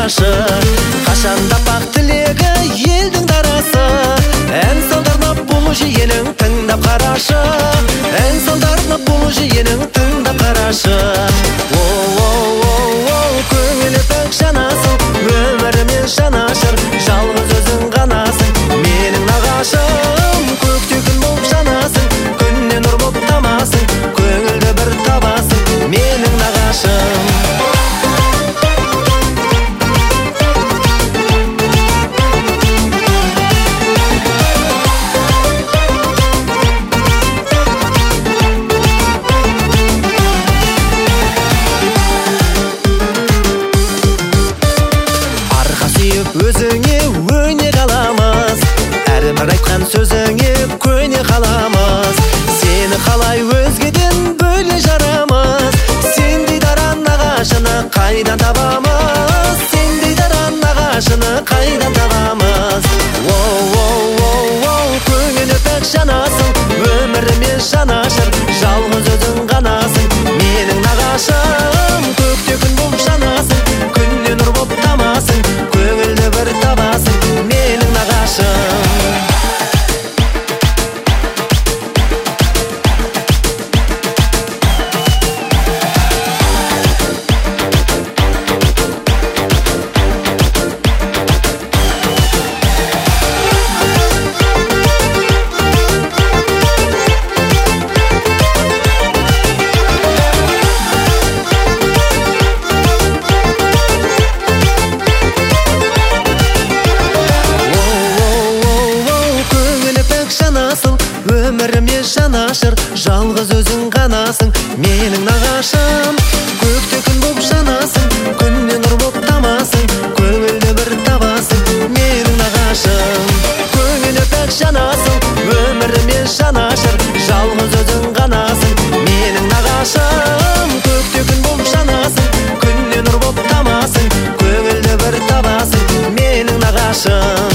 нағашы. Қашанда бақ тілегі елдің дарасы, ән салдарына бұл жиенің тыңдап қарашы. Ән салдарына бұл жиенің тыңдап қарашы. Көңілі пәк жанасың, өмірімен жанашыр, жалғыз өзің ғанасың, менің нағашым. Көкте күн болып жанасың, күнне нұр болып тамасың, көңілді бір табасың, менің нағашым. Өзіңе өне қаламыз, әрбір айтқан сөзіңе көне қаламыз. Сені қалай өзгеден бөле жарамыз, сендей дара нағашыны қайдан табамыз, сендей дара нағашыны қайдан табамыз. Көңілі пәк жанасың, өміріме жанашыр, жалғыз өзің ғанасың, менің нағашым. Көкте күн болып жанасың, күнне нұр болып тамасың, көңілді бір табасың, менің нағашым. Өміріме жанашыр, жалғыз өзің ғанасың, менің нағашым. Көкте күн болып жанасың, күнне нұр болып тамасың, көңілді бір табасың, менің нағашым. Көңілі пәк жанасың, өміріме жанашыр, жалғыз өзің ғанасың, менің нағашым. Көкте күн болып жанасың, күнне нұр болып тамасың, көңілді бір табасың, менің нағашым.